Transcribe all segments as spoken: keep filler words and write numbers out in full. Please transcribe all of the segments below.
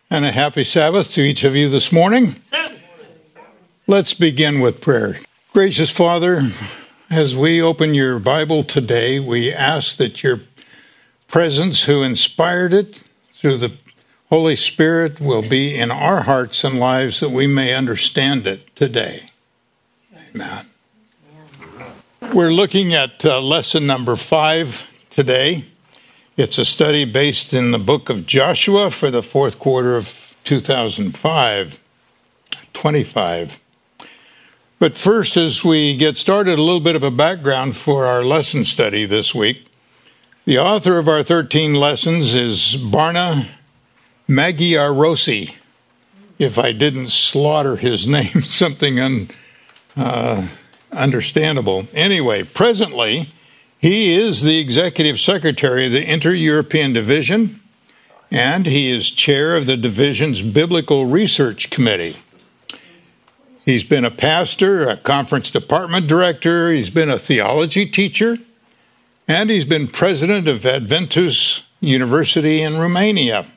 And a happy Sabbath to each of you this morning. Let's begin with prayer. Gracious Father, as we open your Bible today, we ask that your presence, who inspired it through the Holy Spirit, will be in our hearts and lives that we may understand it today. Amen. We're looking at uh, lesson number five today. It's a study based in the book of Joshua for the fourth quarter of two thousand five, twenty-five. But first, as we get started, a little bit of a background for our lesson study this week. The author of our thirteen lessons is Barna Maggiarosi. If I didn't slaughter his name, something un, uh, understandable. Anyway, presently, he is the executive secretary of the Inter-European Division, and he is chair of the division's Biblical Research Committee. He's been a pastor, a conference department director, he's been a theology teacher, and he's been president of Adventus University in Romania.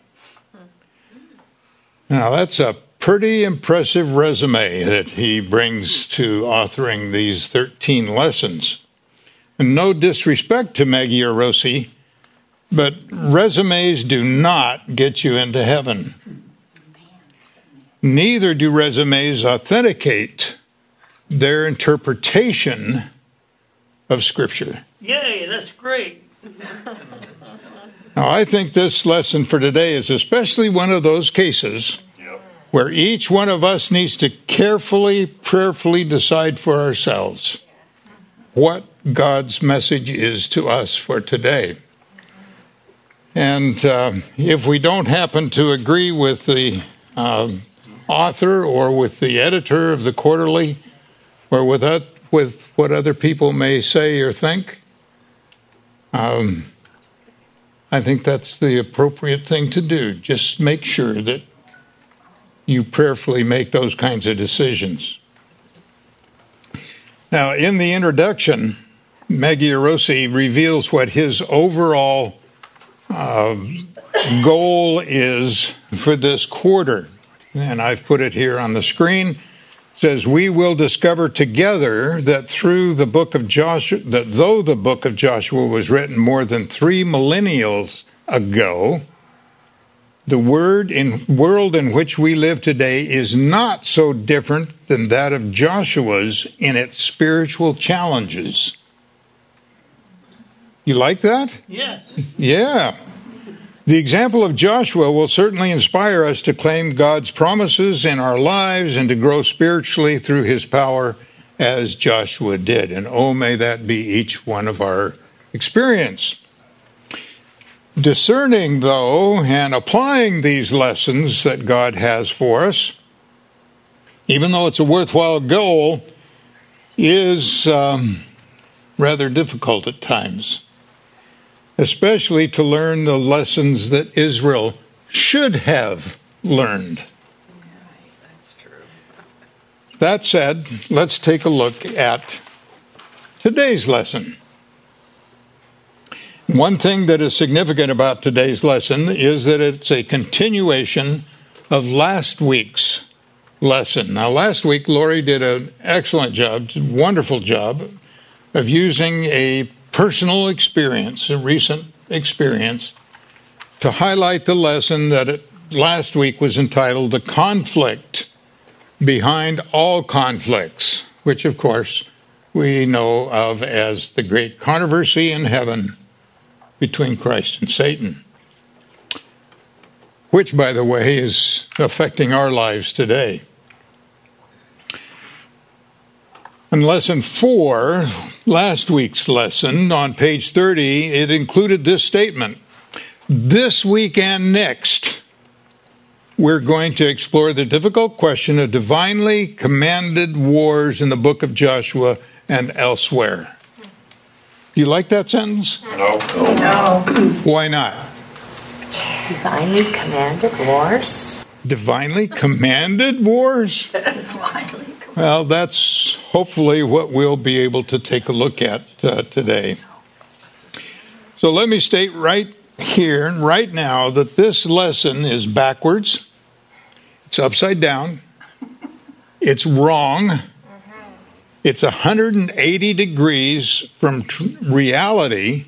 Now, that's a pretty impressive resume that he brings to authoring these thirteen lessons. And no disrespect to Maggiarosi, but resumes do not get you into heaven. Neither do resumes authenticate their interpretation of Scripture. Yay, that's great. Now, I think this lesson for today is especially one of those cases yep. where each one of us needs to carefully, prayerfully decide for ourselves what God's message is to us for today. And uh, if we don't happen to agree with the uh, author or with the editor of the quarterly or with, that, with what other people may say or think, um, I think that's the appropriate thing to do. Just make sure that you prayerfully make those kinds of decisions. Now, in the introduction, Maggiarosi reveals what his overall uh, goal is for this quarter. And I've put it here on the screen. It says, we will discover together that through the book of Joshua, that though the book of Joshua was written more than three millennials ago, the word in world in which we live today is not so different than that of Joshua's in its spiritual challenges. You like that? Yes. Yeah. The example of Joshua will certainly inspire us to claim God's promises in our lives and to grow spiritually through his power as Joshua did. And oh, may that be each one of our experience. Discerning, though, and applying these lessons that God has for us, even though it's a worthwhile goal, is um, rather difficult at times, especially to learn the lessons that Israel should have learned. That's true. That said, let's take a look at today's lesson. One thing that is significant about today's lesson is that it's a continuation of last week's lesson. Now, last week, Lori did an excellent job, wonderful job, of using a personal experience, a recent experience, to highlight the lesson that it, last week was entitled The Conflict Behind All Conflicts, which, of course, we know of as the great controversy in heaven between Christ and Satan, which, by the way, is affecting our lives today. In lesson four, last week's lesson, on page thirty, it included this statement. This week and next, we're going to explore the difficult question of divinely commanded wars in the book of Joshua and elsewhere. Do you like that sentence? No. No. Why not? Divinely commanded wars? Divinely commanded wars? Divinely. Well, that's hopefully what we'll be able to take a look at uh, today. So let me state right here and right now that this lesson is backwards It's upside down. It's wrong. It's one hundred eighty degrees from tr- reality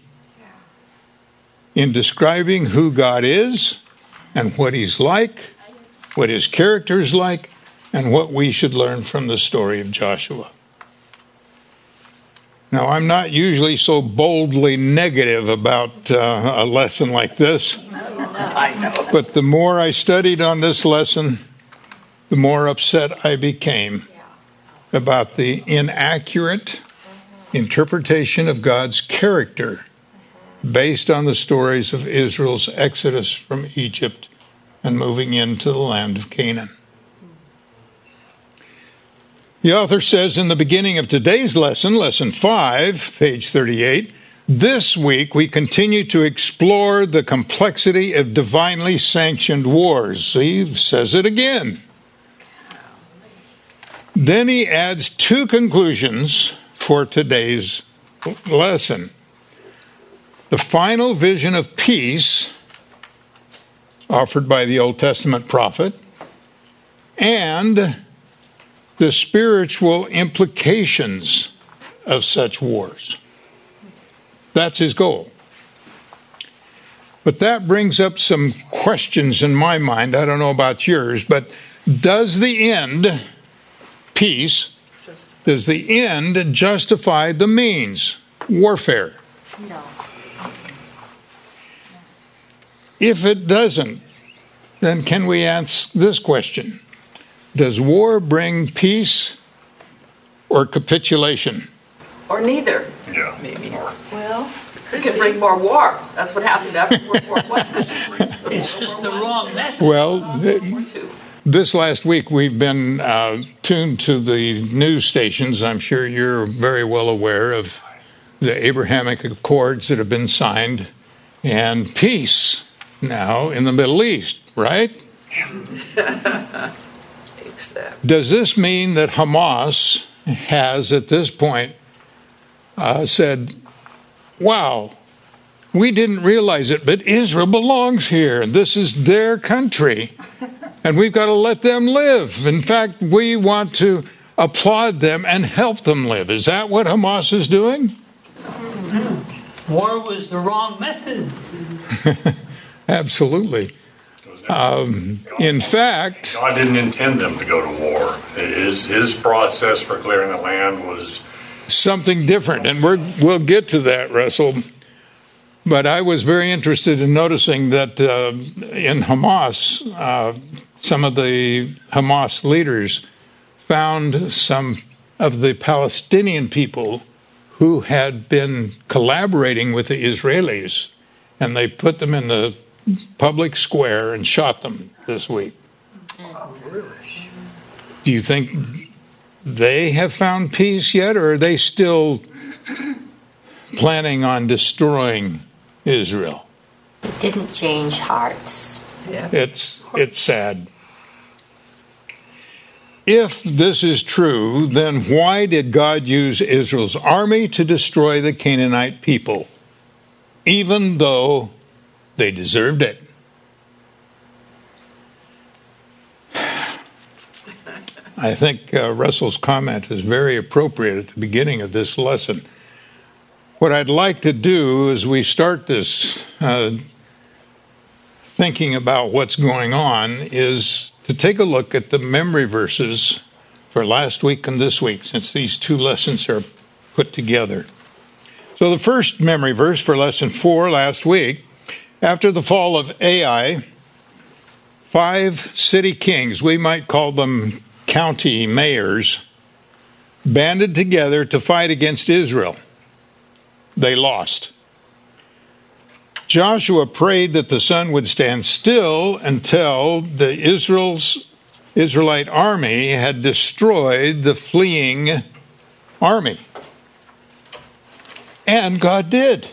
in describing who God is and what he's like, what his character is like, and what we should learn from the story of Joshua. Now, I'm not usually so boldly negative about uh, a lesson like this, I know. but the more I studied on this lesson, the more upset I became about the inaccurate interpretation of God's character based on the stories of Israel's exodus from Egypt and moving into the land of Canaan. The author says in the beginning of today's lesson, lesson five, page thirty-eight, this week we continue to explore the complexity of divinely sanctioned wars. He says it again. Then he adds two conclusions for today's lesson. The final vision of peace offered by the Old Testament prophet and the spiritual implications of such wars. That's his goal. But that brings up some questions in my mind. I don't know about yours, but does the end, peace, does the end justify the means, warfare? No. If it doesn't, then can we ask this question? Does war bring peace or capitulation? Or neither. Yeah. Maybe. Well, It can bring more war. That's what happened after World War One. It's just the wrong message. Well, World War Two. this last week we've been uh, tuned to the news stations. I'm sure you're very well aware of the Abrahamic Accords that have been signed and peace now in the Middle East, right? Except. Does this mean that Hamas has, at this point, uh, said, wow, we didn't realize it, but Israel belongs here. This is their country, and we've got to let them live. In fact, we want to applaud them and help them live. Is that what Hamas is doing? War was the wrong message. Absolutely. Um, in fact, God didn't intend them to go to war. His his process for clearing the land was something different, and we're, we'll get to that, Russell. But I was very interested in noticing that uh, in Hamas, uh, some of the Hamas leaders found some of the Palestinian people who had been collaborating with the Israelis, and they put them in the public square and shot them this week. Do you think they have found peace yet, or are they still planning on destroying Israel? it didn't change hearts. Yeah. It's it's sad. If this is true, then why did God use Israel's army to destroy the Canaanite people, even though they deserved it? I think uh, Russell's comment is very appropriate at the beginning of this lesson. What I'd like to do as we start this uh, thinking about what's going on is to take a look at the memory verses for last week and this week, since these two lessons are put together. So the first memory verse for lesson four last week, after the fall of Ai, five city kings, we might call them county mayors, banded together to fight against Israel. They lost. Joshua prayed that the sun would stand still until the Israel's Israelite army had destroyed the fleeing army. And God did.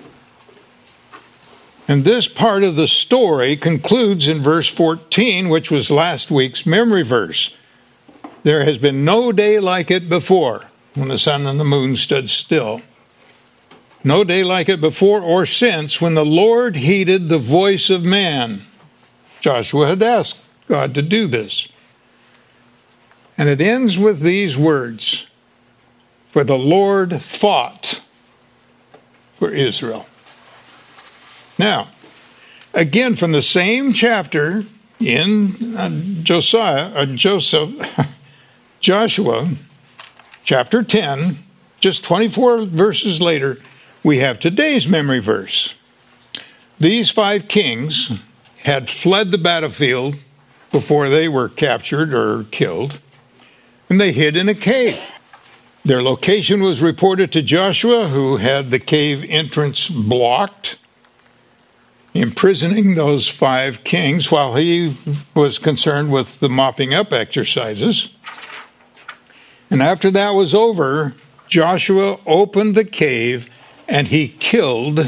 And this part of the story concludes in verse fourteen, which was last week's memory verse. There has been no day like it before, when the sun and the moon stood still. No day like it before or since, when the Lord heeded the voice of man. Joshua had asked God to do this. And it ends with these words, "For the Lord fought for Israel." Now, again, from the same chapter in uh, Josiah, uh, Joseph, Joshua, chapter ten, just twenty-four verses later, we have today's memory verse. These five kings had fled the battlefield before they were captured or killed, and they hid in a cave. Their location was reported to Joshua, who had the cave entrance blocked, imprisoning those five kings while he was concerned with the mopping up exercises. And after that was over, Joshua opened the cave and he killed.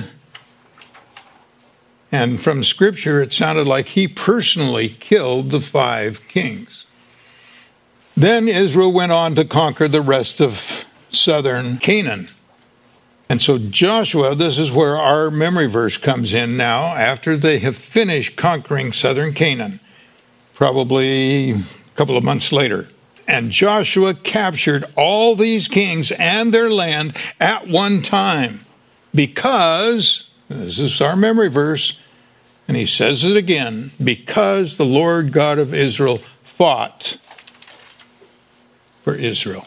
And from Scripture, it sounded like he personally killed the five kings. Then Israel went on to conquer the rest of southern Canaan. And so Joshua, this is where our memory verse comes in now, after they have finished conquering southern Canaan, probably a couple of months later. And Joshua captured all these kings and their land at one time because, this is our memory verse, and he says it again, because the Lord God of Israel fought for Israel.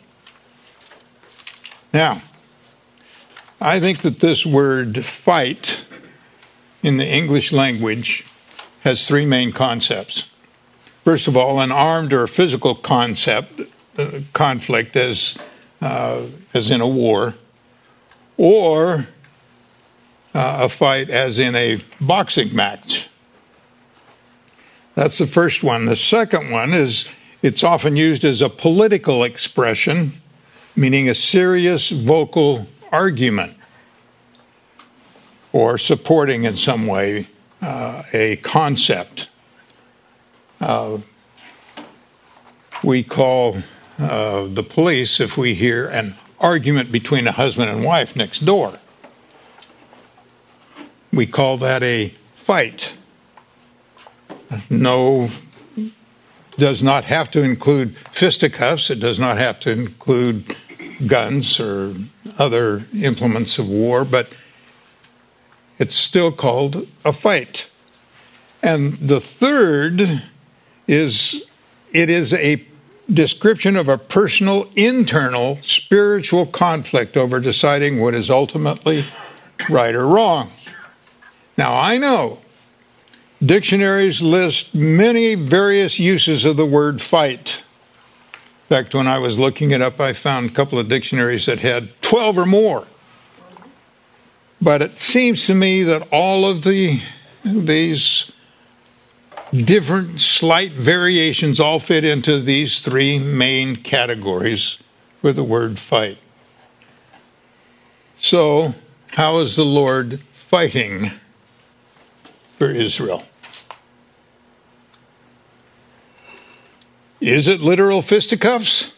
Now, I think that this word fight in the English language has three main concepts. First of all, an armed or physical concept, uh, conflict as, uh, as in a war, or uh, a fight as in a boxing match. That's the first one. The second one is it's often used as a political expression, meaning a serious vocal argument or supporting in some way uh, a concept. Uh, we call uh, the police if we hear an argument between a husband and wife next door. We call that a fight. No, does not have to include fisticuffs. It does not have to include guns or other implements of war, but it's still called a fight. And the third is, it is a description of a personal, internal, spiritual conflict over deciding what is ultimately right or wrong. Now, I know dictionaries list many various uses of the word fight. In fact, when I was looking it up, I found a couple of dictionaries that had twelve or more. But it seems to me that all of the these different slight variations all fit into these three main categories with the word fight. So, how is the Lord fighting for Israel? Is it literal fisticuffs?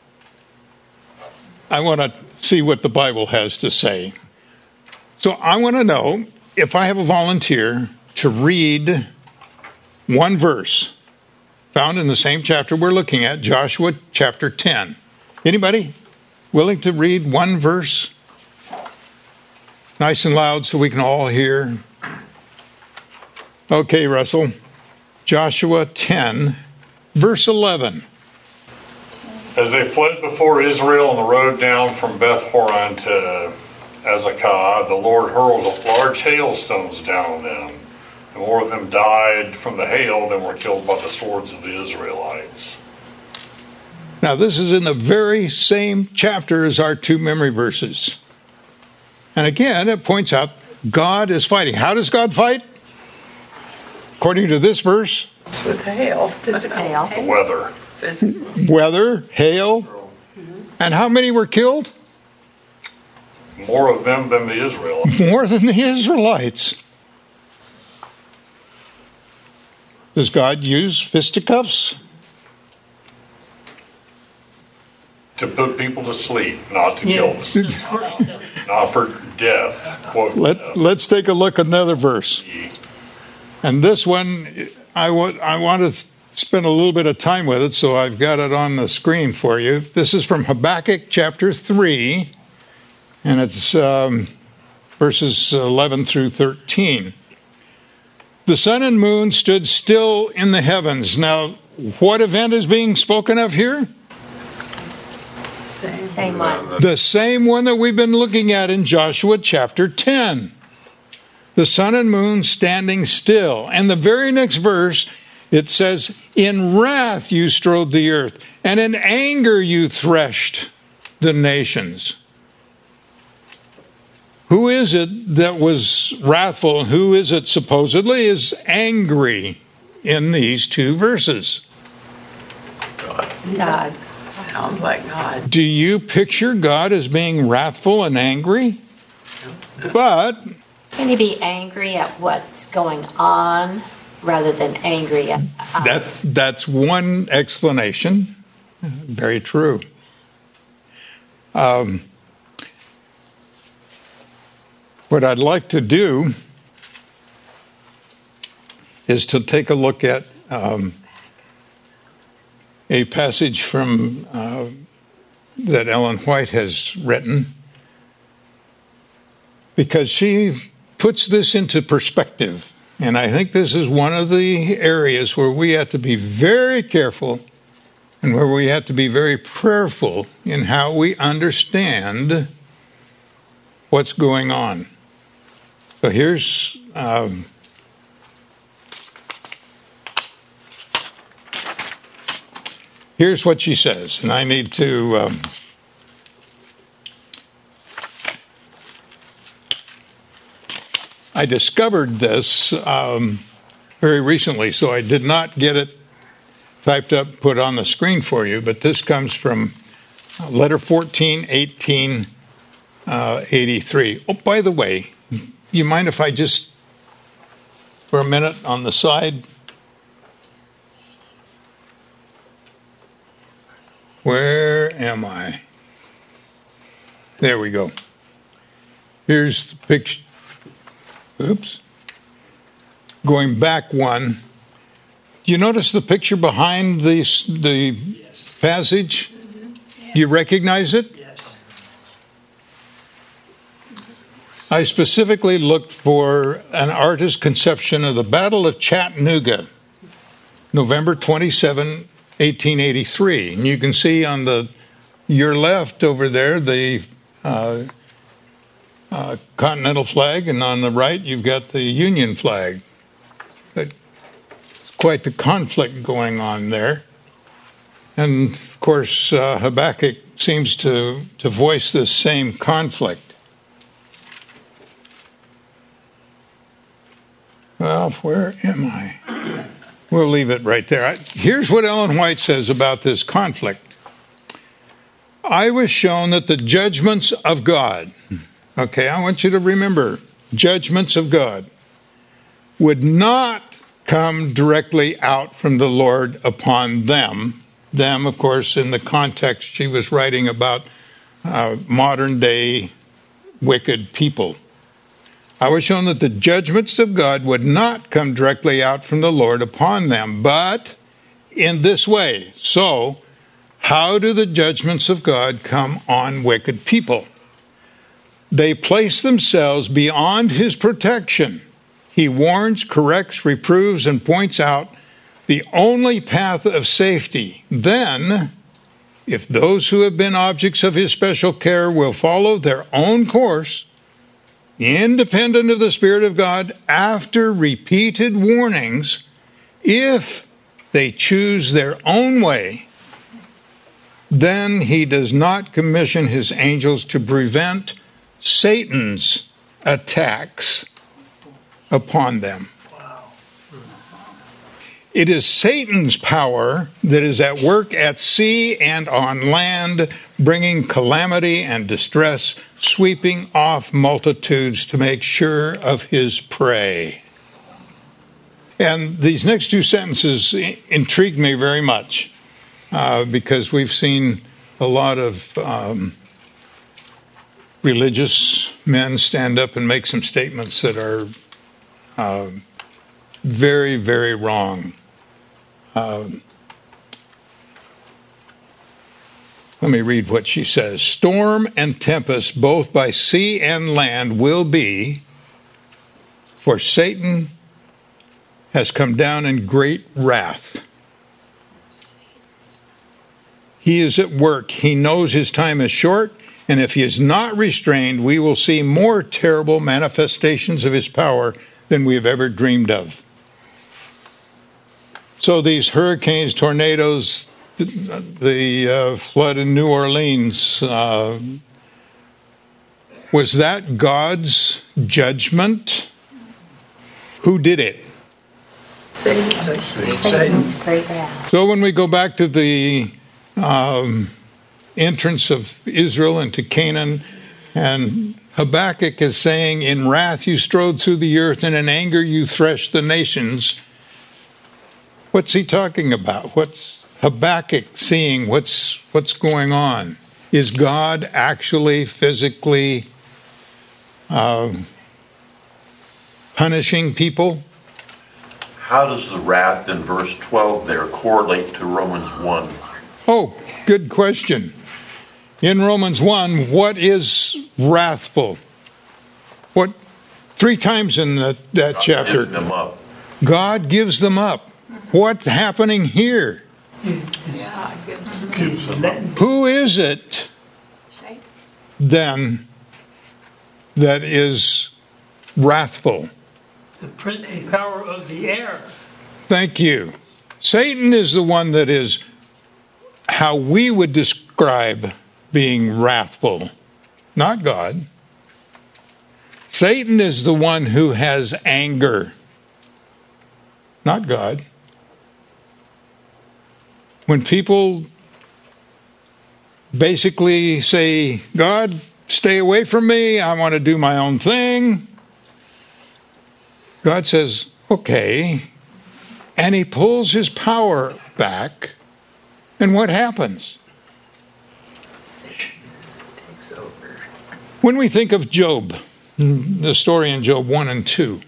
I want to see what the Bible has to say. So I want to know if I have a volunteer to read one verse found in the same chapter we're looking at, Joshua chapter ten. Anybody willing to read one verse? Nice and loud so we can all hear. Okay, Russell. Joshua ten, verse eleven. As they fled before Israel on the road down from Beth Horon to Azekah, the Lord hurled large hailstones down on them. And more of them died from the hail than were killed by the swords of the Israelites. Now, this is in the very same chapter as our two memory verses. And again, it points out God is fighting. How does God fight? According to this verse, It's with hail. Physical hail. The weather. Physical. weather, hail. Mm-hmm. And how many were killed? More of them than the Israelites. More than the Israelites. Does God use fisticuffs? To put people to sleep, not to kill Yes, them. this verse. Not for death. Quote, Let, uh, let's take a look at another verse. And this one, I want, I want to spent a little bit of time with it, so I've got it on the screen for you. This is from Habakkuk chapter three, and it's um, verses eleven through thirteen. The sun and moon stood still in the heavens. Now, what event is being spoken of here? Same. Same one. The same one that we've been looking at in Joshua chapter ten. The sun and moon standing still. And the very next verse, it says, in wrath you strode the earth, and in anger you threshed the nations. Who is it that was wrathful, and who is it supposedly is angry in these two verses? God. Sounds like God. Do you picture God as being wrathful and angry? But Can he be angry at what's going on rather than angry at us? that's, that's one explanation. Very true. Um, what I'd like to do is to take a look at um, a passage from uh, that Ellen White has written, because she puts this into perspective. And I think this is one of the areas where we have to be very careful and where we have to be very prayerful in how we understand what's going on. So here's um, here's what she says, and I need to um, I discovered this um, very recently, so I did not get it typed up, put on the screen for you, but this comes from letter fourteen, eighteen, uh, eighty-three. Oh, by the way, you mind if I just, for a minute on the side? Where am I? There we go. Here's the picture. Oops. Going back one. Do you notice the picture behind the, the Yes. passage? Mm-hmm. Yeah. You recognize it? Yes. I specifically looked for an artist's conception of the Battle of Chattanooga, November twenty-seventh, eighteen eighty-three. And you can see on the your left over there the uh, uh, Continental flag, and on the right you've got the Union flag. But it's quite the conflict going on there. And of course, uh, Habakkuk seems to, to voice this same conflict. Well, where am I? We'll leave it right there. I, here's what Ellen White says about this conflict. I was shown that the judgments of God, okay, I want you to remember, judgments of God, would not come directly out from the Lord upon them. Them, of course, in the context she was writing about uh, modern day wicked people. I was shown that the judgments of God would not come directly out from the Lord upon them, but in this way. So, how do the judgments of God come on wicked people? They place themselves beyond his protection. He warns, corrects, reproves, and points out the only path of safety. Then, if those who have been objects of his special care will follow their own course, independent of the Spirit of God, after repeated warnings, if they choose their own way, then he does not commission his angels to prevent Satan's attacks upon them. It is Satan's power that is at work at sea and on land, bringing calamity and distress, sweeping off multitudes to make sure of his prey. And these next two sentences intrigued me very much, uh, because we've seen a lot of um, religious men stand up and make some statements that are uh, very, very wrong. uh, let me read what she says. Storm and tempest, both by sea and land, will be, for Satan has come down in great wrath. He is at work. He knows his time is short, and if he is not restrained, we will see more terrible manifestations of his power than we have ever dreamed of. So these hurricanes, tornadoes, the, the uh, flood in New Orleans, uh, was that God's judgment? Who did it? Satan. Satan's great wrath. So when we go back to the um, entrance of Israel into Canaan, and Habakkuk is saying, in wrath you strode through the earth, and in anger you threshed the nations. What's he talking about? What's Habakkuk seeing? What's what's going on? Is God actually physically uh, punishing people? How does the wrath in verse twelve there correlate to Romans one? Oh, good question. In Romans one, what is wrathful? What three times in the, that God chapter? gives them up. God gives them up. What's happening here? Yeah, good. He's letting Who is it then that is wrathful? the prince and power of the air. Thank you. Satan is the one that is how we would describe being wrathful, not God. Satan is the one who has anger, not God. When people basically say, God, stay away from me, I want to do my own thing, God says, okay, and he pulls his power back, and what happens? Takes over. When we think of Job, the story in Job one and two,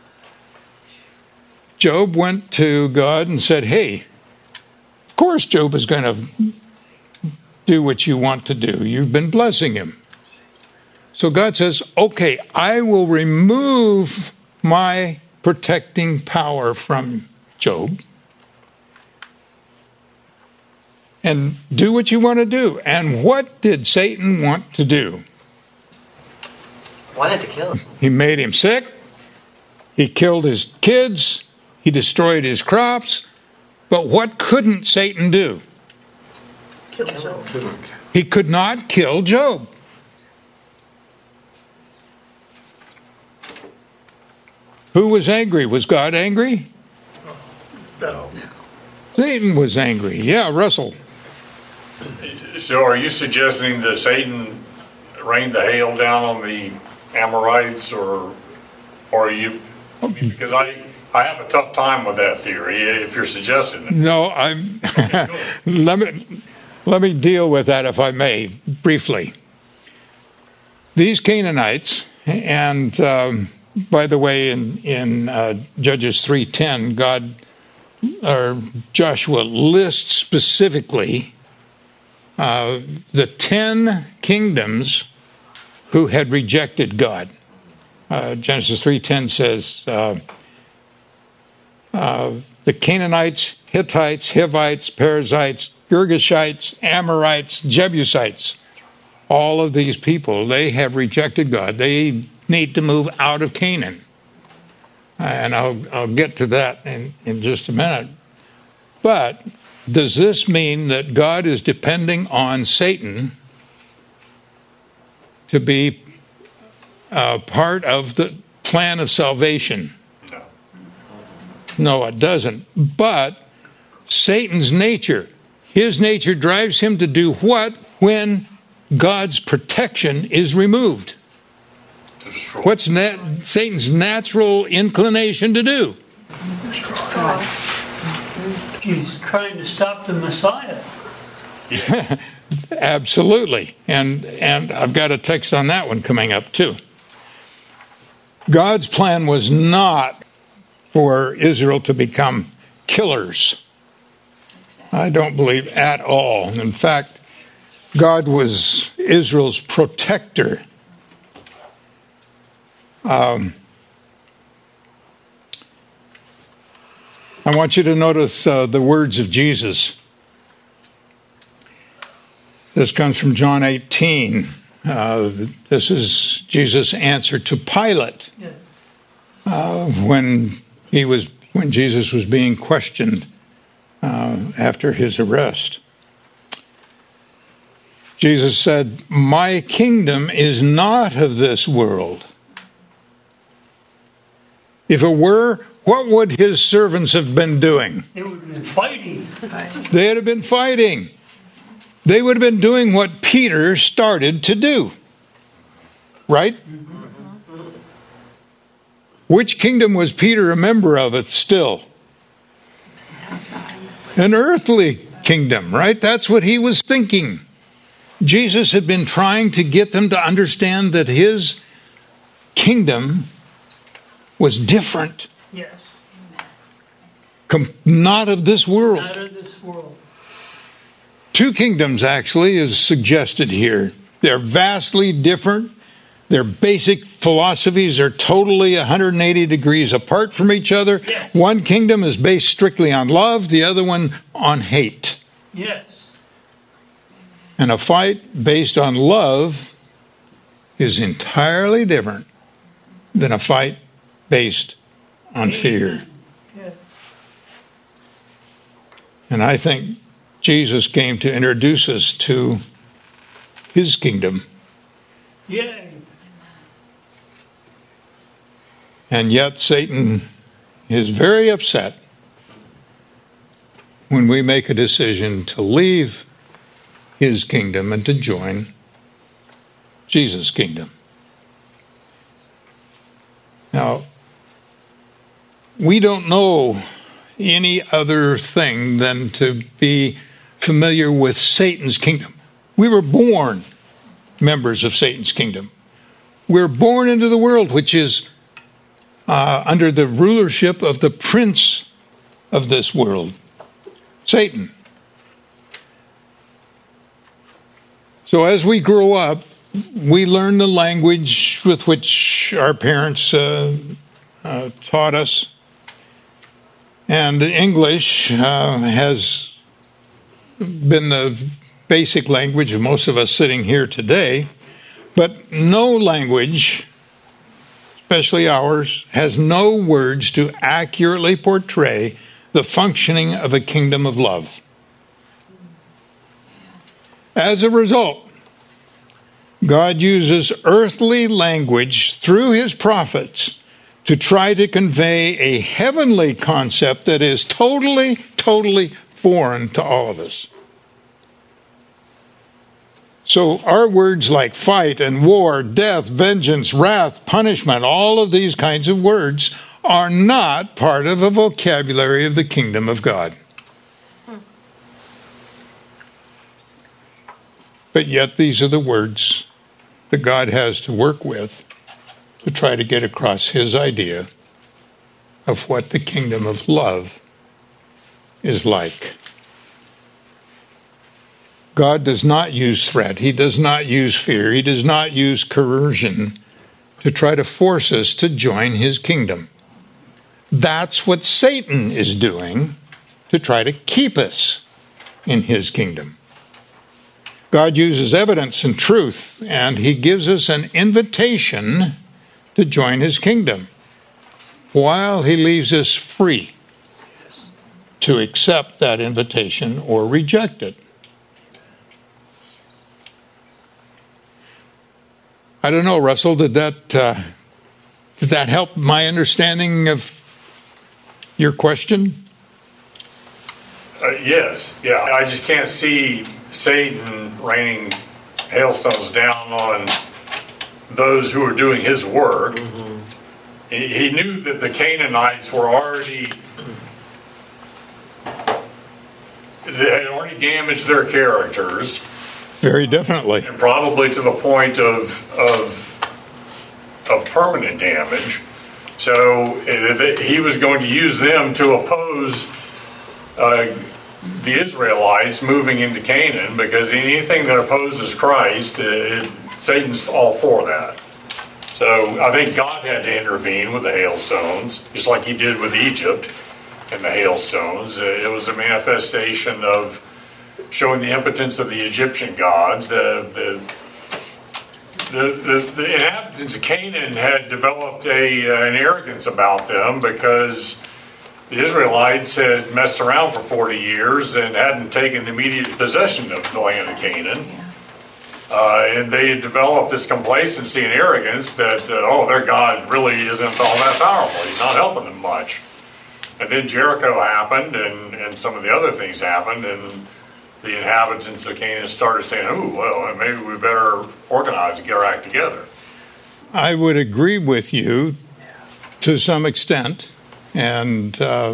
Job went to God and said, hey, of course Job is going to do what you want to do. You've been blessing him. So God says, okay, I will remove my protecting power from Job and do what you want to do. And what did Satan want to do? Wanted to kill him. He made him sick. He killed his kids. He destroyed his crops. But what couldn't Satan do? Kill Job. He could not kill Job. Who was angry? Was God angry? No. Satan was angry. Yeah, Russell. So are you suggesting that Satan rained the hail down on the Amorites, or or are you, because I I have a tough time with that theory if you're suggesting it. No, I'm let me let me deal with that if I may briefly. These Canaanites, and um, by the way, in in uh, Judges three ten, God or Joshua lists specifically uh, the ten kingdoms who had rejected God. Uh, Genesis three ten says uh, uh, the Canaanites, Hittites, Hivites, Perizzites, Girgashites, Amorites, Jebusites. All of these people, they have rejected God. They need to move out of Canaan. And I'll I'll get to that in, in just a minute. But does this mean that God is depending on Satan to be uh, part of the plan of salvation? No. No, it doesn't. But Satan's nature, his nature drives him to do what when God's protection is removed? To destroy. What's nat- Satan's natural inclination to do? He's trying to stop the Messiah. Absolutely. And and I've got a text on that one coming up too. God's plan was not for Israel to become killers. I don't believe at all. In fact, God was Israel's protector. Um, I want you to notice uh, the words of Jesus. This comes from John eighteen. Uh, this is Jesus' answer to Pilate uh, when he was when Jesus was being questioned uh, after his arrest. Jesus said, "My kingdom is not of this world. If it were, what would his servants have been doing?" They would have been fighting. They'd have been fighting. They would have been doing what Peter started to do. Right? Mm-hmm. Which kingdom was Peter a member of it still? An earthly kingdom, right? That's what he was thinking. Jesus had been trying to get them to understand that his kingdom was different. Yes. Com- not of this world. Not of this world. Two kingdoms, actually, is suggested here. They're vastly different. Their basic philosophies are totally one hundred eighty degrees apart from each other. Yes. One kingdom is based strictly on love, the other one on hate. Yes. And a fight based on love is entirely different than a fight based on fear. Yes. And I think Jesus came to introduce us to his kingdom. Yeah. And yet Satan is very upset when we make a decision to leave his kingdom and to join Jesus' kingdom. Now, we don't know any other thing than to be familiar with Satan's kingdom. We were born members of Satan's kingdom. We're born into the world, which is uh, under the rulership of the prince of this world, Satan. So as we grow up, we learn the language with which our parents uh, uh, taught us. And English uh, has been the basic language of most of us sitting here today. But no language, especially ours, has no words to accurately portray the functioning of a kingdom of love. As a result, God uses earthly language through his prophets to try to convey a heavenly concept that is totally, totally foreign to all of us. So our words like fight and war, death, vengeance, wrath, punishment, all of these kinds of words are not part of the vocabulary of the kingdom of God. But yet these are the words that God has to work with to try to get across his idea of what the kingdom of love is like. God does not use threat. He does not use fear. He does not use coercion to try to force us to join his kingdom. That's what Satan is doing to try to keep us in his kingdom. God uses evidence and truth, and he gives us an invitation to join his kingdom, while he leaves us free to accept that invitation or reject it. I don't know, Russell, did that uh, did that help my understanding of your question? Uh, yes, yeah. I just can't see Satan raining hailstones down on those who are doing his work. Mm-hmm. He, he knew that the Canaanites were already, they had already damaged their characters. Very definitely. And probably to the point of of, of permanent damage. So uh, he was going to use them to oppose uh, the Israelites moving into Canaan, because anything that opposes Christ, it, Satan's all for that. So I think God had to intervene with the hailstones, just like he did with Egypt and the hailstones. It was a manifestation of showing the impotence of the Egyptian gods. The, the, the, the, the inhabitants of Canaan had developed a, uh, an arrogance about them because the Israelites had messed around for forty years and hadn't taken immediate possession of the land of Canaan. Uh, and they had developed this complacency and arrogance that, uh, oh, their God really isn't all that powerful. He's not helping them much. And then Jericho happened, and, and some of the other things happened, and the inhabitants of Canaan started saying, oh, well, maybe we better organize and get our act together. I would agree with you to some extent, and uh,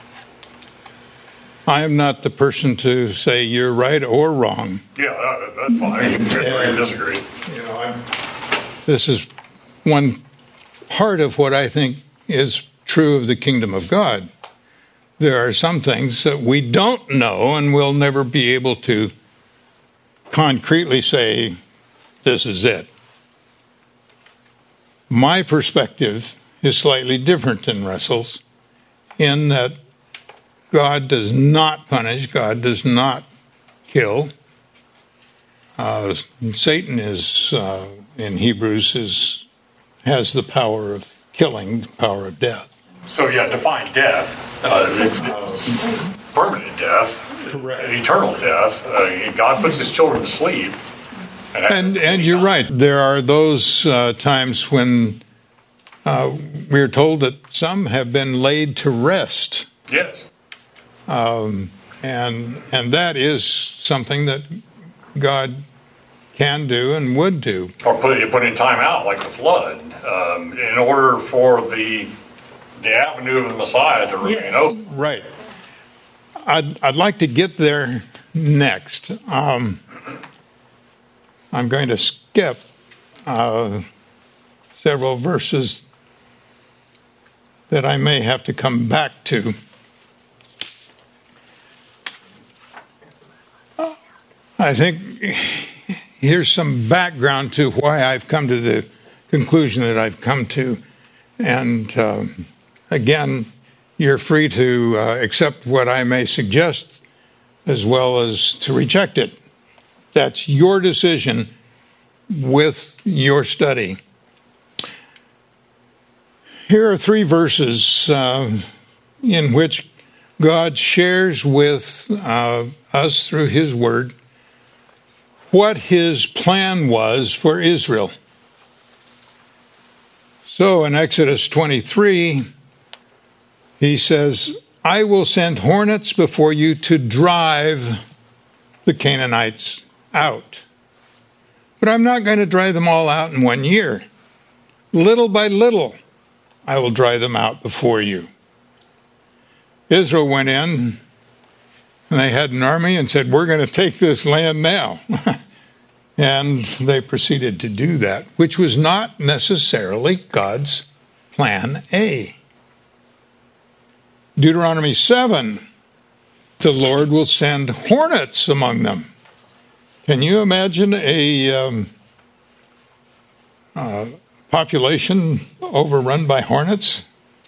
I am not the person to say you're right or wrong. Yeah, that, that's fine. You can agree and disagree. You know, I'm, this is one part of what I think is true of the kingdom of God. There are some things that we don't know and we'll never be able to concretely say, this is it. My perspective is slightly different than Russell's in that God does not punish, God does not kill. Uh, Satan is, uh, in Hebrews, is has the power of killing, the power of death. So, yeah, define death. Uh, it's, it's permanent death, Correct. Eternal death. Uh, God puts his children to sleep. And, And, and you're right. There are those uh, times when uh, we're told that some have been laid to rest. Yes. Um, and and that is something that God can do and would do. Or put, put in time out, like the flood, um, in order for the the avenue of the Messiah to remain open. Right. I'd, I'd like to get there next. Um, I'm going to skip uh, several verses that I may have to come back to. I think here's some background to why I've come to the conclusion that I've come to. And um, again, you're free to uh, accept what I may suggest as well as to reject it. That's your decision with your study. Here are three verses uh, in which God shares with uh, us through his word what his plan was for Israel. So in Exodus twenty-three, he says, I will send hornets before you to drive the Canaanites out. But I'm not going to drive them all out in one year. Little by little, I will drive them out before you. Israel went in, and they had an army and said, we're going to take this land now. And they proceeded to do that, which was not necessarily God's plan A. Deuteronomy seven, the Lord will send hornets among them. Can you imagine a um, uh, population overrun by hornets?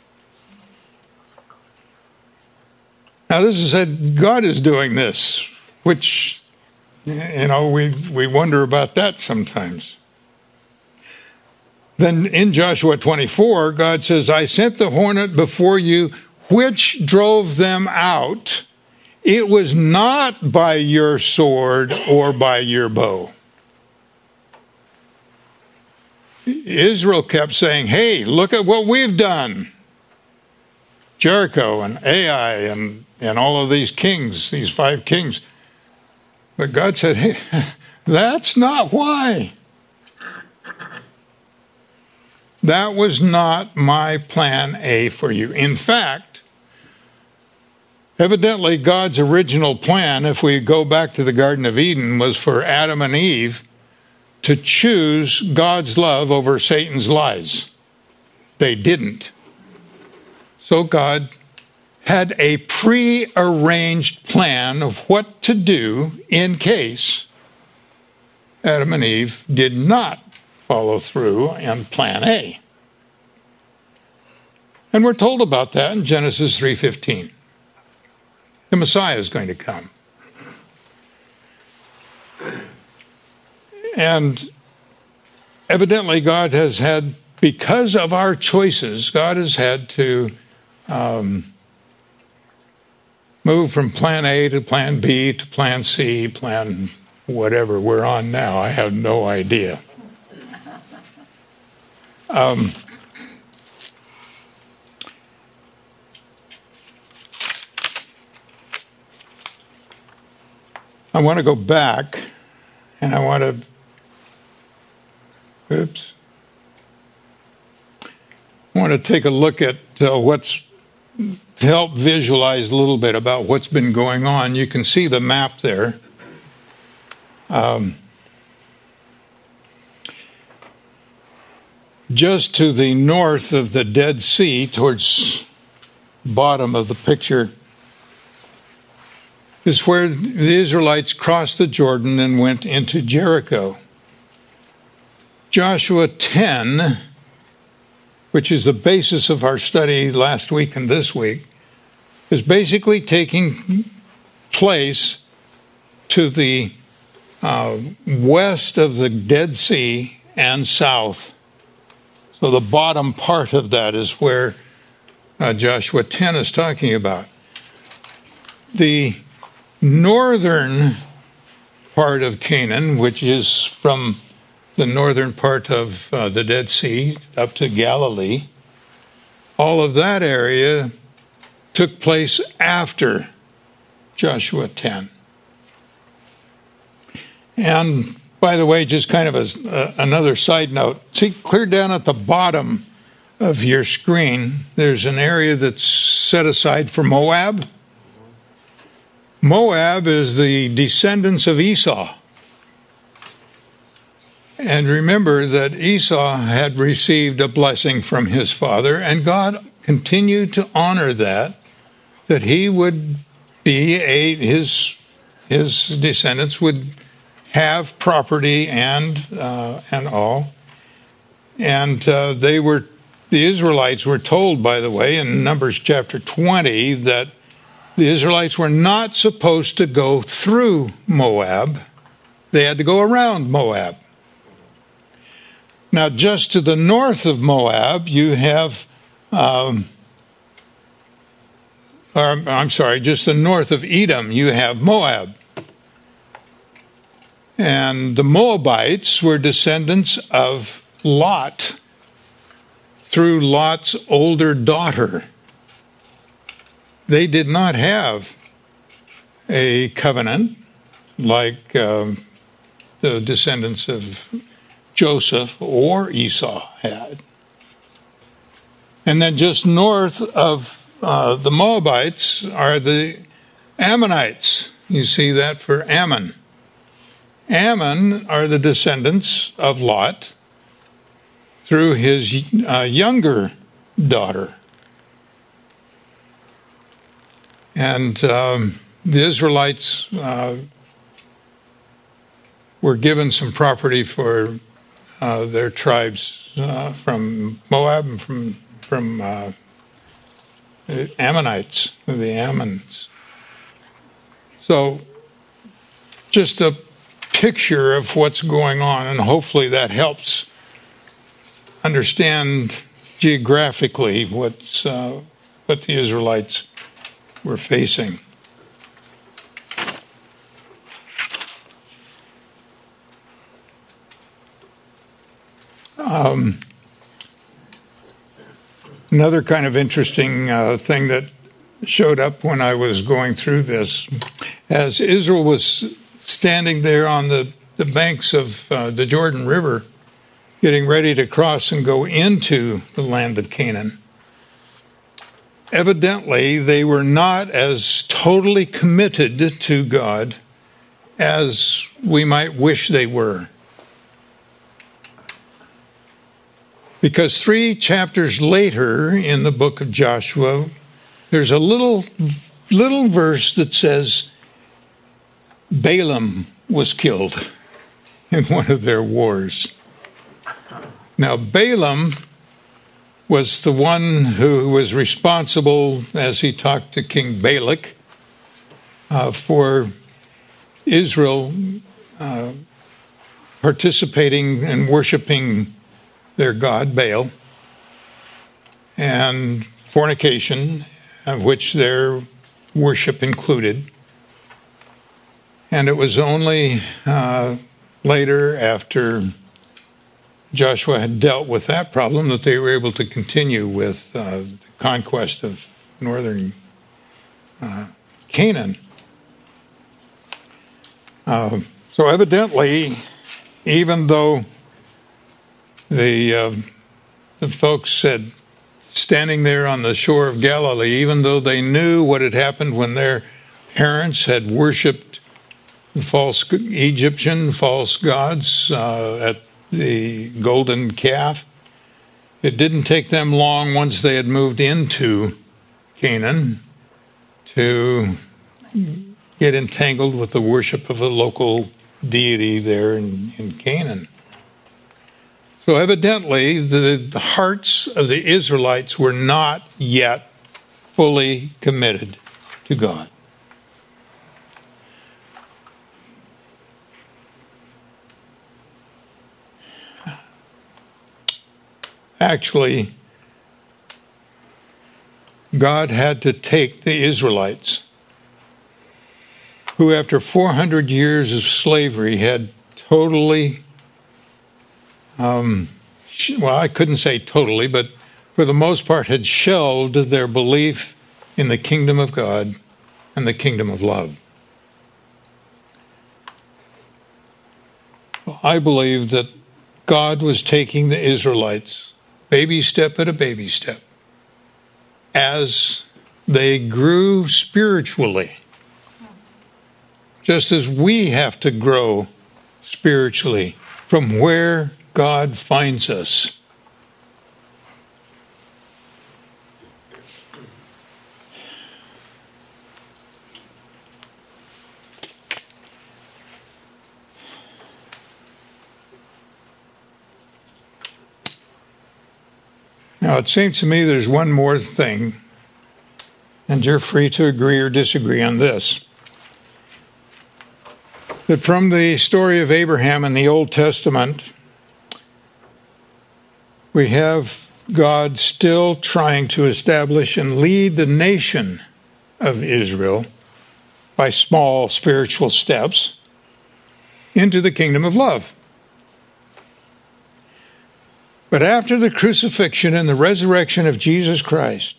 Now, this is said God is doing this, which, you know, we, we wonder about that sometimes. Then in Joshua twenty-four, God says, I sent the hornet before you, which drove them out. It was not by your sword or by your bow. Israel kept saying, hey, look at what we've done. Jericho and Ai and, and all of these kings, these five kings. But God said, hey, that's not why. That was not my plan A for you. In fact, evidently God's original plan, if we go back to the Garden of Eden, was for Adam and Eve to choose God's love over Satan's lies. They didn't. So God had a pre-arranged plan of what to do in case Adam and Eve did not follow through on plan A. And we're told about that in Genesis three fifteen. The Messiah is going to come. And evidently God has had, because of our choices, God has had to um, move from plan A to plan B to plan C, plan whatever we're on now. I have no idea. Um, I want to go back, and I want to, oops, I want to take a look at uh, what's, to help visualize a little bit about what's been going on. You can see the map there. Um, just to the north of the Dead Sea, towards the bottom of the picture, is where the Israelites crossed the Jordan and went into Jericho. Joshua ten, which is the basis of our study last week and this week, is basically taking place to the uh, west of the Dead Sea and south. So the bottom part of that is where uh, Joshua ten is talking about. The northern part of Canaan, which is from the northern part of uh, the Dead Sea up to Galilee, all of that area took place after Joshua ten. And by the way, just kind of a, uh, another side note, see clear down at the bottom of your screen, there's an area that's set aside for Moab. Moab is the descendants of Esau. And remember that Esau had received a blessing from his father, and God continued to honor that, that he would be a, his, his descendants would have property and, uh, and all. And uh, they were, the Israelites were told, by the way, in Numbers chapter twenty, that the Israelites were not supposed to go through Moab. They had to go around Moab. Now, just to the north of Moab, you have, um, or, I'm sorry, just the north of Edom, you have Moab. And the Moabites were descendants of Lot through Lot's older daughter. They did not have a covenant like um, the descendants of Joseph or Esau had. And then just north of uh, the Moabites are the Ammonites. You see that for Ammon. Ammon are the descendants of Lot through his uh, younger daughter. And um, the Israelites uh, were given some property for uh, their tribes uh, from Moab and from from uh, Ammonites, the Ammons. So, just a picture of what's going on, and hopefully that helps understand geographically what's uh, what the Israelites were facing. Um, another kind of interesting uh, thing that showed up when I was going through this, as Israel was standing there on the, the banks of uh, the Jordan River, getting ready to cross and go into the land of Canaan, evidently they were not as totally committed to God as we might wish they were. Because three chapters later in the book of Joshua, there's a little little verse that says Balaam was killed in one of their wars. Now, Balaam was the one who was responsible, as he talked to King Balak, uh, for Israel uh, participating and worshiping their god, Baal, and fornication, of which their worship included. And it was only uh, later, after Joshua had dealt with that problem, that they were able to continue with uh, the conquest of northern uh, Canaan. Uh, so evidently, even though the uh, the folks said, standing there on the shore of Galilee, even though they knew what had happened when their parents had worshipped false Egyptian false gods uh, at the golden calf, it didn't take them long once they had moved into Canaan to get entangled with the worship of a local deity there in, in Canaan. So evidently, the hearts of the Israelites were not yet fully committed to God. Actually, God had to take the Israelites, who after four hundred years of slavery had totally, um, well, I couldn't say totally, but for the most part had shelved their belief in the kingdom of God and the kingdom of love. I believe that God was taking the Israelites baby step at a baby step as they grew spiritually, just as we have to grow spiritually from where God finds us. Now, it seems to me there's one more thing, and you're free to agree or disagree on this. That from the story of Abraham in the Old Testament, we have God still trying to establish and lead the nation of Israel by small spiritual steps into the kingdom of love. But after the crucifixion and the resurrection of Jesus Christ,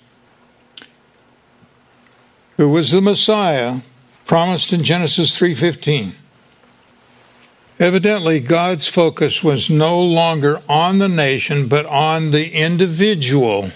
who was the Messiah promised in Genesis three fifteen, evidently God's focus was no longer on the nation, but on the individual.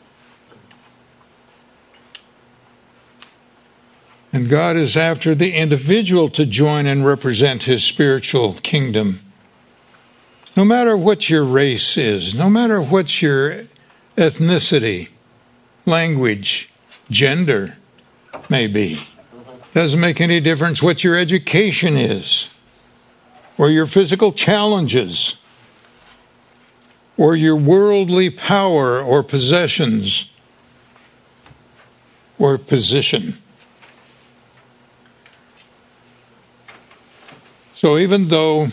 And God is after the individual to join and represent his spiritual kingdom. No matter what your race is, no matter what your ethnicity, language, gender may be, doesn't make any difference what your education is, or your physical challenges, or your worldly power or possessions, or position. So even though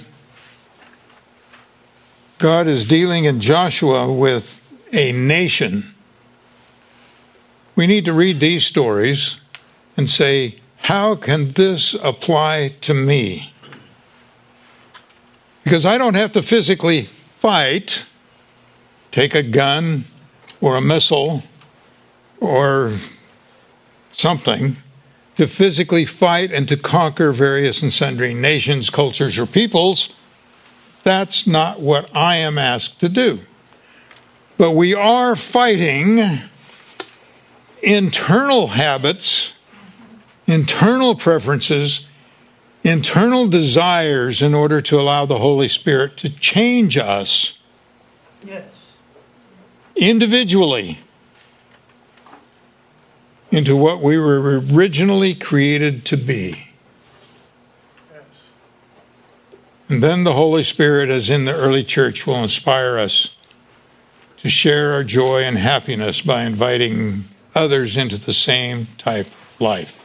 God is dealing in Joshua with a nation, we need to read these stories and say, how can this apply to me? Because I don't have to physically fight, take a gun or a missile or something to physically fight and to conquer various and sundry nations, cultures, or peoples. That's not what I am asked to do. But we are fighting internal habits, internal preferences, internal desires in order to allow the Holy Spirit to change us. Yes. Individually. into what we were originally created to be. And then the Holy Spirit, as in the early church, will inspire us to share our joy and happiness by inviting others into the same type of life.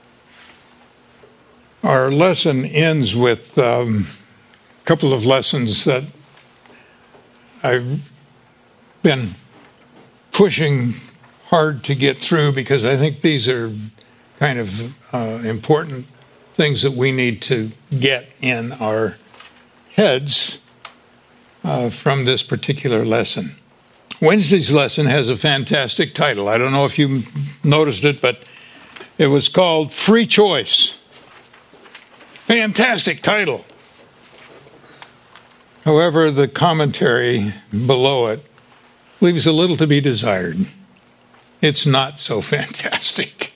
Our lesson ends with um, a couple of lessons that I've been pushing hard to get through because I think these are kind of uh, important things that we need to get in our heads uh, from this particular lesson. Wednesday's lesson has a fantastic title. I don't know if you noticed it, but it was called Free Choice. Fantastic title. However, the commentary below it leaves a little to be desired. It's not so fantastic.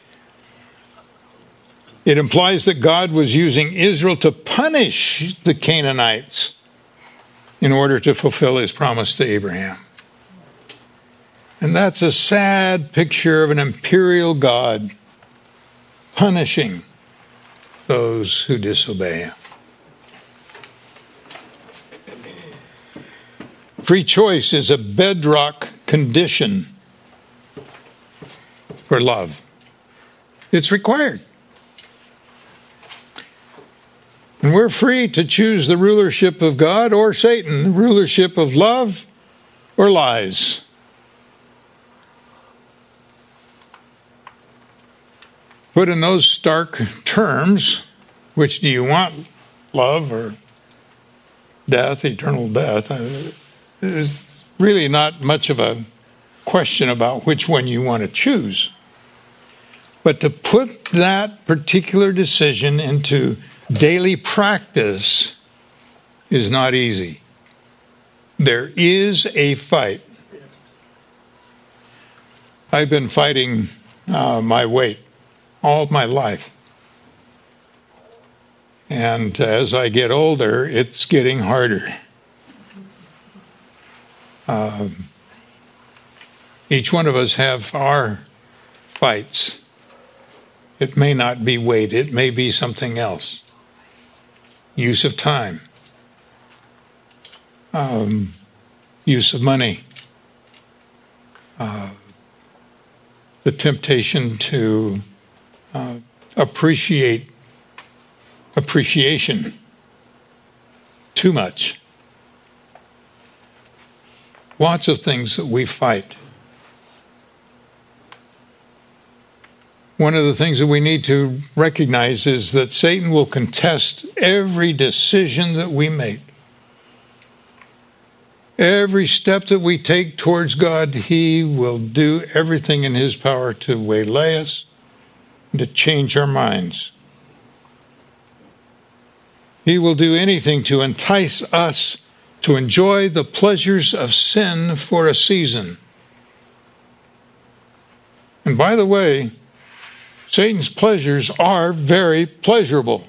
It implies that God was using Israel to punish the Canaanites in order to fulfill his promise to Abraham. And that's a sad picture of an imperial God punishing those who disobey him. Free choice is a bedrock condition for love. It's required. And we're free to choose the rulership of God or Satan, the rulership of love or lies. Put in those stark terms, which do you want, love or death, eternal death? There's really not much of a question about which one you want to choose. But to put that particular decision into daily practice is not easy. There is a fight. I've been fighting uh, my weight all my life. And as I get older, it's getting harder. Uh, each one of us have our fights. It may not be weight. It may be something else. Use of time. Um, use of money. Uh, the temptation to uh, appreciate appreciation too much. Lots of things that we fight. One of the things that we need to recognize is that Satan will contest every decision that we make. Every step that we take towards God, he will do everything in his power to waylay us and to change our minds. He will do anything to entice us to enjoy the pleasures of sin for a season. And by the way, Satan's pleasures are very pleasurable.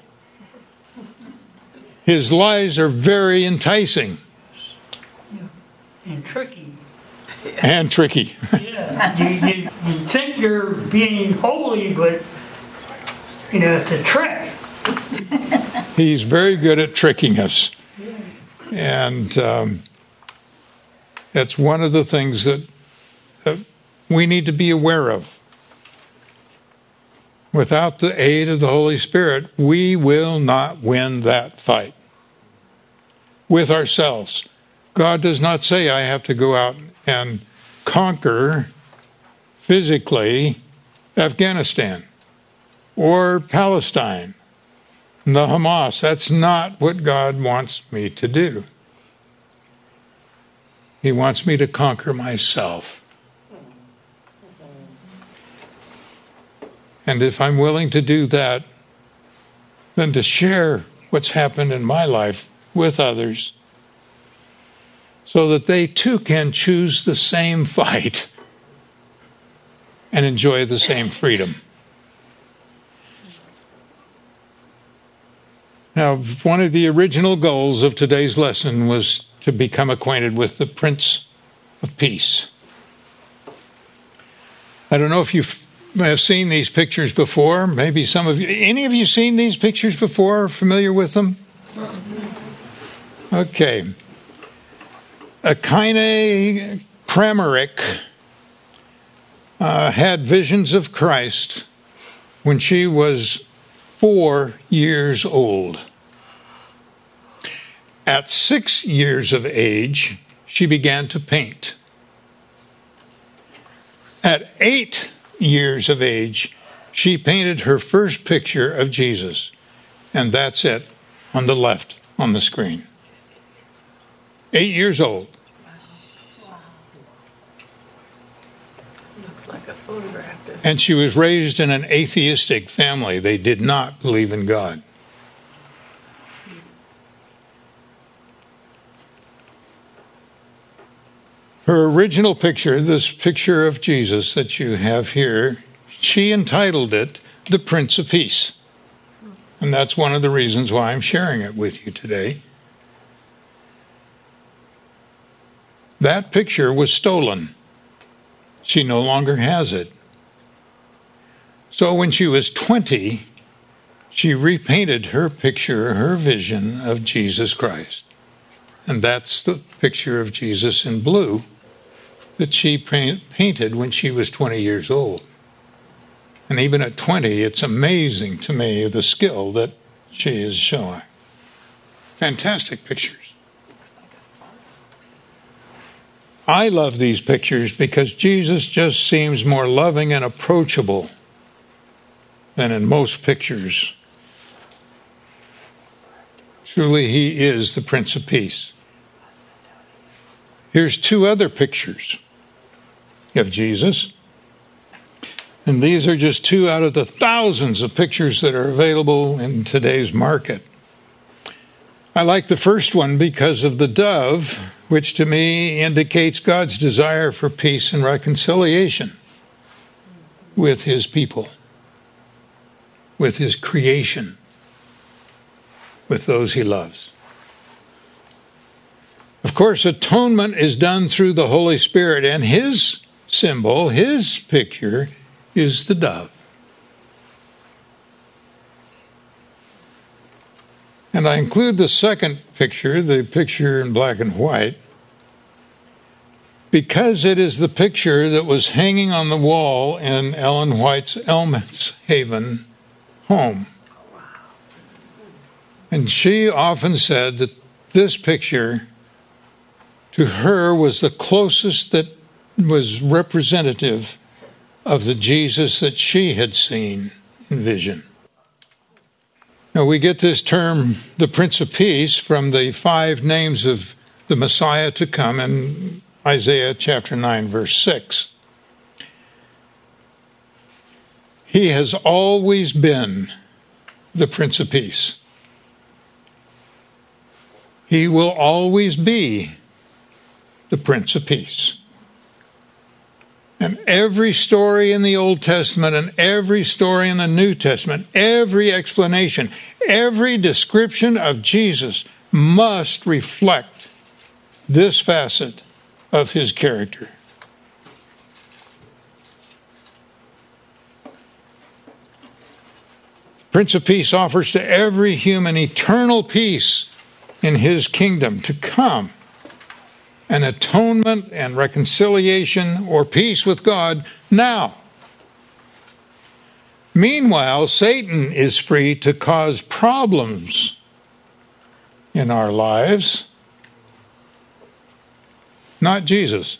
His lies are very enticing. And tricky. And tricky. Yeah. You, you, you think you're being holy, but, you know, it's a trick. He's very good at tricking us. And um, that's one of the things that, that we need to be aware of. Without the aid of the Holy Spirit, we will not win that fight with ourselves. God does not say I have to go out and conquer physically Afghanistan or Palestine, the Hamas. That's not what God wants me to do. He wants me to conquer myself. And if I'm willing to do that, then to share what's happened in my life with others so that they too can choose the same fight and enjoy the same freedom. Now, one of the original goals of today's lesson was to become acquainted with the Prince of Peace. I don't know if you've have seen these pictures before. Maybe some of you, any of you seen these pictures before? Familiar with them? Okay. Akine Kramaric uh, had visions of Christ when she was four years old. At six years of age, she began to paint. At eight years of age, she painted her first picture of Jesus. And that's it, on the left on the screen. Eight years old. Wow. Looks like a photograph. And she was raised in an atheistic family. They did not believe in God. Her original picture, this picture of Jesus that you have here, she entitled it The Prince of Peace. And that's one of the reasons why I'm sharing it with you today. That picture was stolen. She no longer has it. So when she was twenty, she repainted her picture, her vision of Jesus Christ. And that's the picture of Jesus in blue that she painted when she was twenty years old. And even at twenty, it's amazing to me the skill that she is showing. Fantastic pictures. I love these pictures because Jesus just seems more loving and approachable than in most pictures. Truly, he is the Prince of Peace. Here's two other pictures of Jesus. And these are just two out of the thousands of pictures that are available in today's market. I like the first one because of the dove, which to me indicates God's desire for peace and reconciliation with his people, with his creation, with those he loves. Of course, atonement is done through the Holy Spirit, and his symbol, his picture, is the dove. And I include the second picture, the picture in black and white, because it is the picture that was hanging on the wall in Ellen White's Elmshaven home. And she often said that this picture to her was the closest that was representative of the Jesus that she had seen in vision. Now we get this term, the Prince of Peace, from the five names of the Messiah to come in Isaiah chapter nine, verse six. He has always been the Prince of Peace. He will always be the Prince of Peace. And every story in the Old Testament and every story in the New Testament, every explanation, every description of Jesus must reflect this facet of his character. Prince of Peace offers to every human eternal peace in his kingdom to come, an atonement and reconciliation or peace with God now. Meanwhile, Satan is free to cause problems in our lives, not Jesus.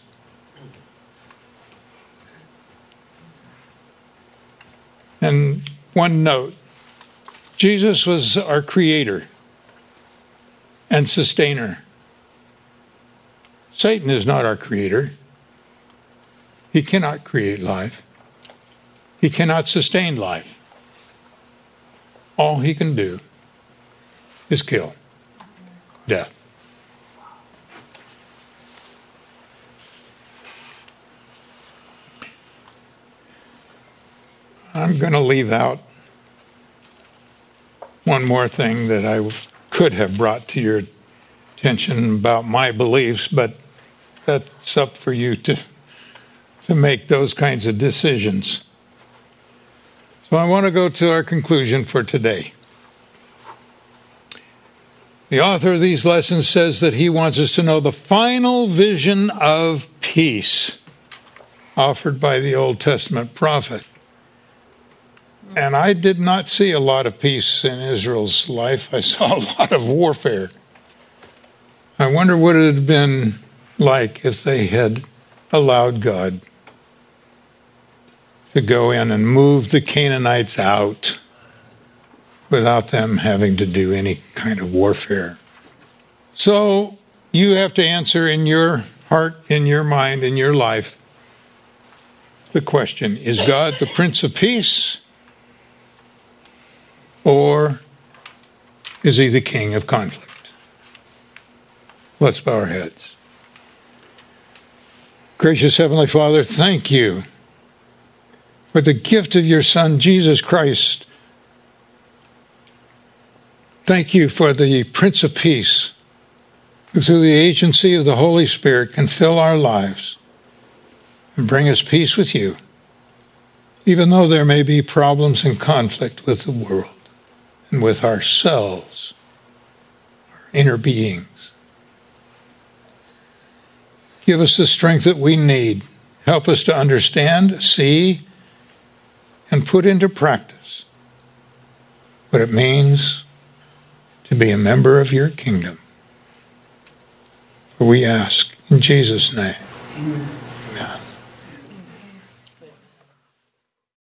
And one note, Jesus was our creator and sustainer. Satan is not our creator. He cannot create life. He cannot sustain life. All he can do is kill, death. I'm going to leave out one more thing that I could have brought to your attention about my beliefs, but that's up for you to, to make those kinds of decisions. So I want to go to our conclusion for today. The author of these lessons says that he wants us to know the final vision of peace offered by the Old Testament prophet. And I did not see a lot of peace in Israel's life. I saw a lot of warfare. I wonder what it would have been like if they had allowed God to go in and move the Canaanites out without them having to do any kind of warfare. So you have to answer in your heart, in your mind, in your life, the question, is God the Prince of Peace? Or is he the king of conflict? Let's bow our heads. Gracious Heavenly Father, thank you for the gift of your Son, Jesus Christ. Thank you for the Prince of Peace, who through the agency of the Holy Spirit can fill our lives and bring us peace with you, even though there may be problems and conflict with the world and with ourselves, our inner beings. Give us the strength that we need. Help us to understand, see, and put into practice what it means to be a member of your kingdom. For we ask in Jesus' name. Amen. Amen.